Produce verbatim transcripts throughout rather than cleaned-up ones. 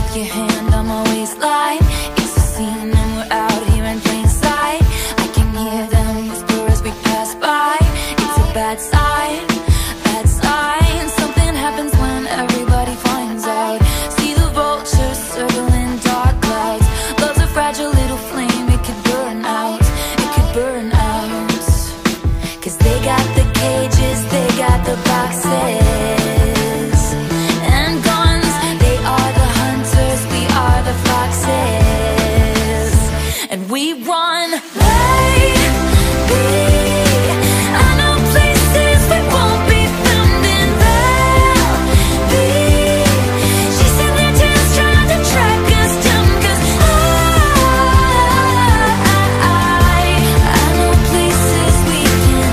with your hand on my waistline. It's a scene and we're out here in plain sight. I can hear them whisper as we pass by. It's a bad sign, bad sign. Something happens when everybody finds out. See the vultures circling dark clouds. Love's a fragile little flame, it could burn out, it could burn out. Cause they got the cages, they got the boxes and guns. They are the hunters, we are the foxes, and we run. Baby, I know places we won't be found in Valley. She said their tails trying to track us down. Cause I, I, I know places we can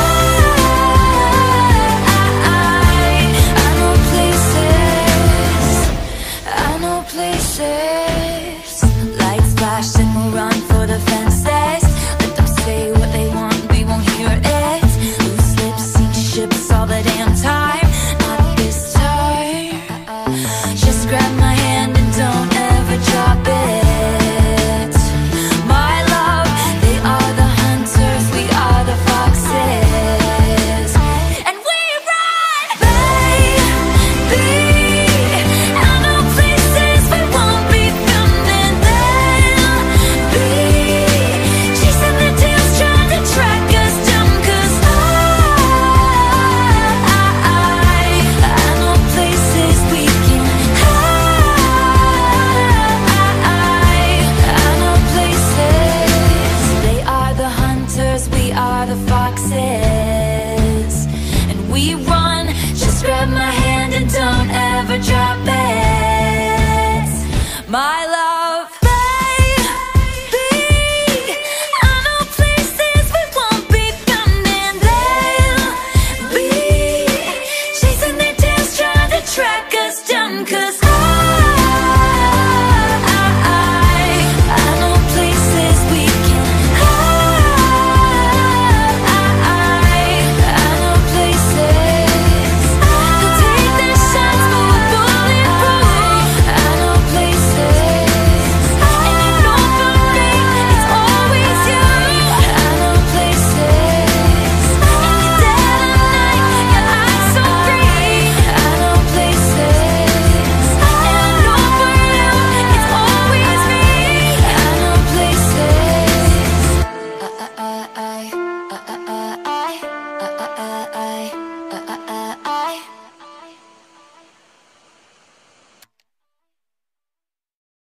hide. I know places, I know places.